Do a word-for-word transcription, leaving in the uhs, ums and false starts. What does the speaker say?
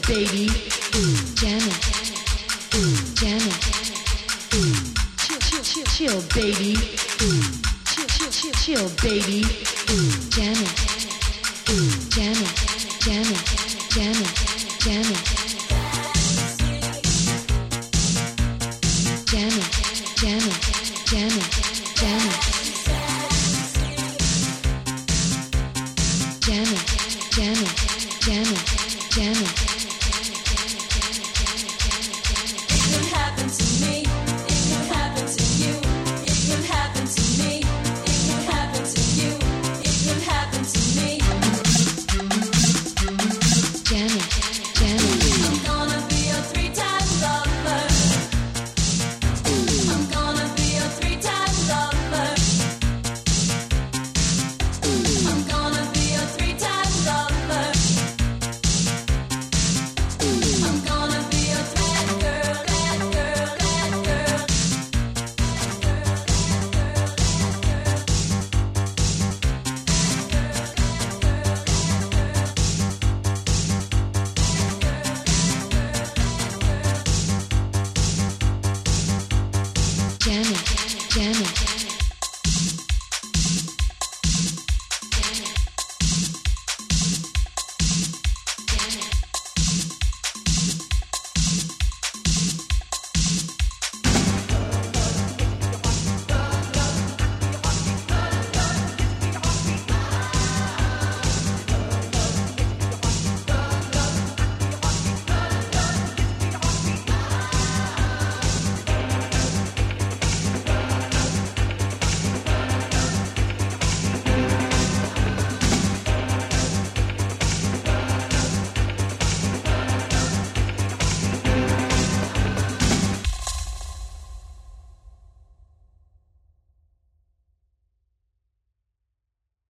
baby. Jam it, jam it. Chill, chill, chill, chill, baby. Chill, chill, chill, chill, baby. Jam it, jam it, jam it, jam it, jam it. Jam it, jam it, jam it, jam it. Jam it, jam it, jam it, jam it. It could happen to me, it could happen to you, it could happen to me, it could happen to you, it could happen to me. Jam it, jam it. I'm gonna be a three-time lover. I'm gonna be a three-time lover. I'm gonna be a three-time lover. I'm gonna be a bad girl, bad girl, bad girl. Jam it, jam it.